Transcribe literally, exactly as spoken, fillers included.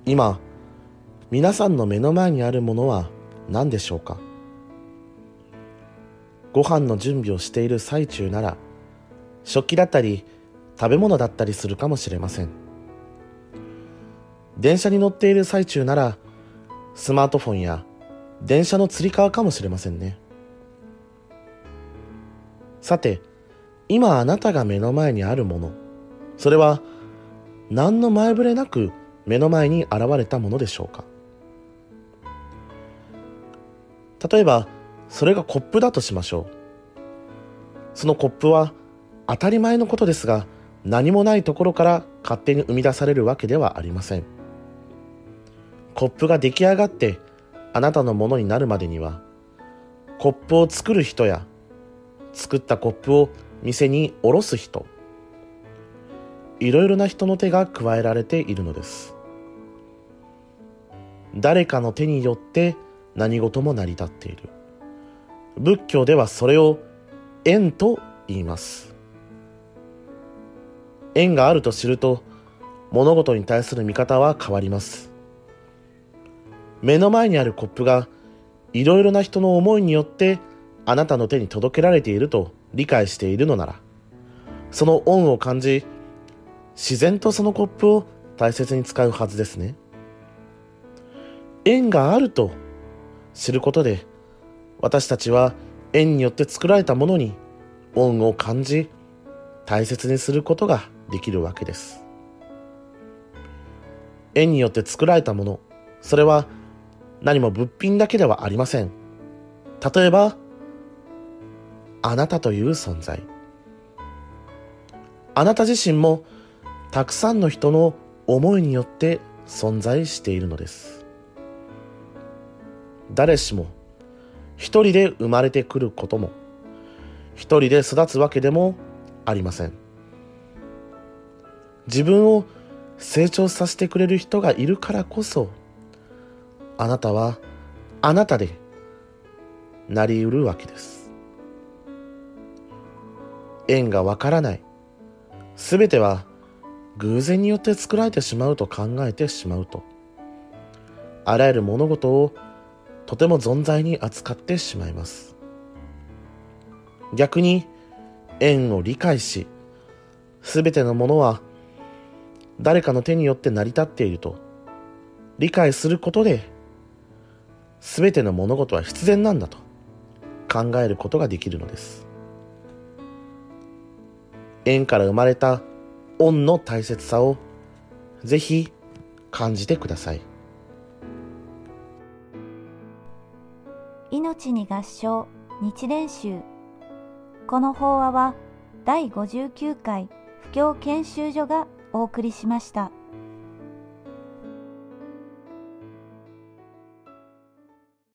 今、皆さんの目の前にあるものは何でしょうか？ご飯の準備をしている最中なら、食器だったり食べ物だったりするかもしれません。電車に乗っている最中なら、スマートフォンや電車のつり革かもしれませんね。さて、今あなたが目の前にあるもの、それは何の前触れなく目の前に現れたものでしょうか？例えば、それがコップだとしましょう。そのコップは当たり前のことですが、何もないところから勝手に生み出されるわけではありません。コップが出来上がってあなたのものになるまでには、コップを作る人や作ったコップを店に卸す人、いろいろな人の手が加えられているのです。誰かの手によって何事も成り立っている。仏教ではそれを縁と言います。縁があると知ると、物事に対する見方は変わります。目の前にあるコップがいろいろな人の思いによってあなたの手に届けられていると理解しているのなら、その恩を感じ、自然とそのコップを大切に使うはずですね。縁があると知ることで、私たちは縁によって作られたものに恩を感じ、大切にすることができるわけです。縁によって作られたもの、それは何も物品だけではありません。例えば、あなたという存在。あなた自身もたくさんの人の思いによって存在しているのです。誰しも一人で生まれてくることも、一人で育つわけでもありません。自分を成長させてくれる人がいるからこそ、あなたはあなたでなりうるわけです。縁がわからない。すべては偶然によって作られてしまうと考えてしまうと、あらゆる物事をとても存在に扱ってしまいます。逆に縁を理解し、すべてのものは誰かの手によって成り立っていると理解することで、すべての物事は必然なんだと考えることができるのです。縁から生まれた恩の大切さをぜひ感じてください。 命に合唱日蓮宗。この法話はだいごじゅうきゅうかい布教研修所がお送りしました。